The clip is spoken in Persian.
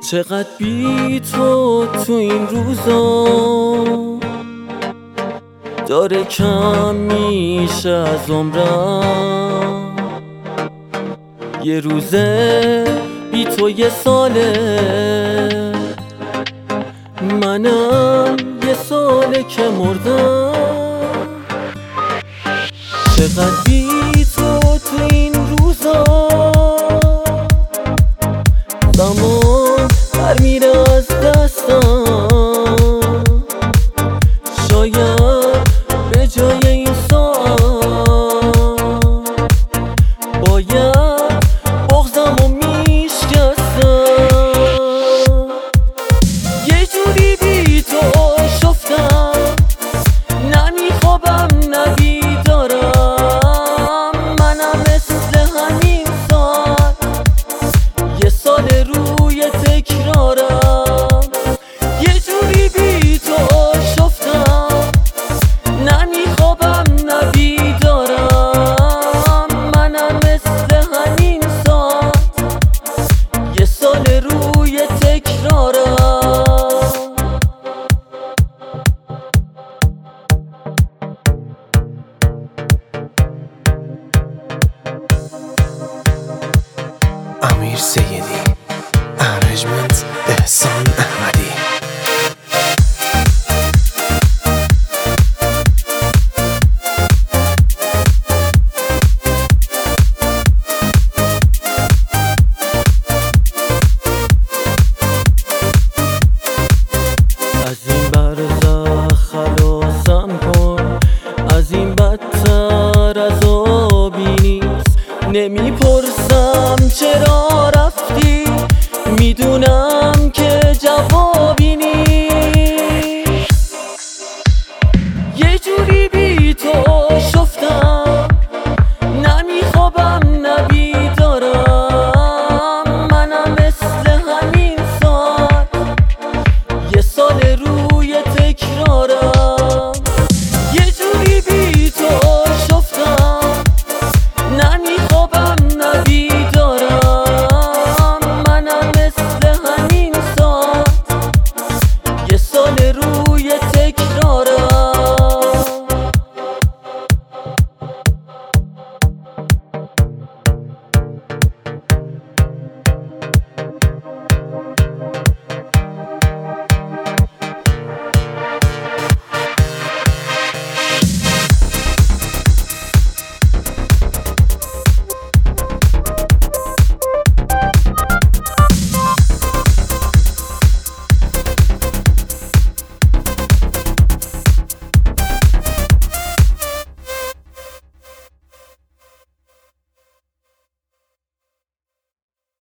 چقدر بی تو این روزا داره کم میشه از عمرم. یه روزه بی تو یه ساله، منم یه ساله که مردم. چقدر بی تو این روزا زمان برمیره از دستم. شاید به جای این ساعت باید بغضمو میشکستم. یه جوری بی تو شفتم، نمیخوابم نبیدارم. منم مثل همین ساعت یه سال روی تکرارم. یه جوری بی تو شفتم، نمیخوابم نبیدارم. منم مثل همین ساعت یه سال روی تکرارم. امیر سیدی، ارنجمنت احسان احمدی. از این برزخ خلاصم کن، از این بدتر عذابی نیست. نمیپرسم چرا رفتی، میدونم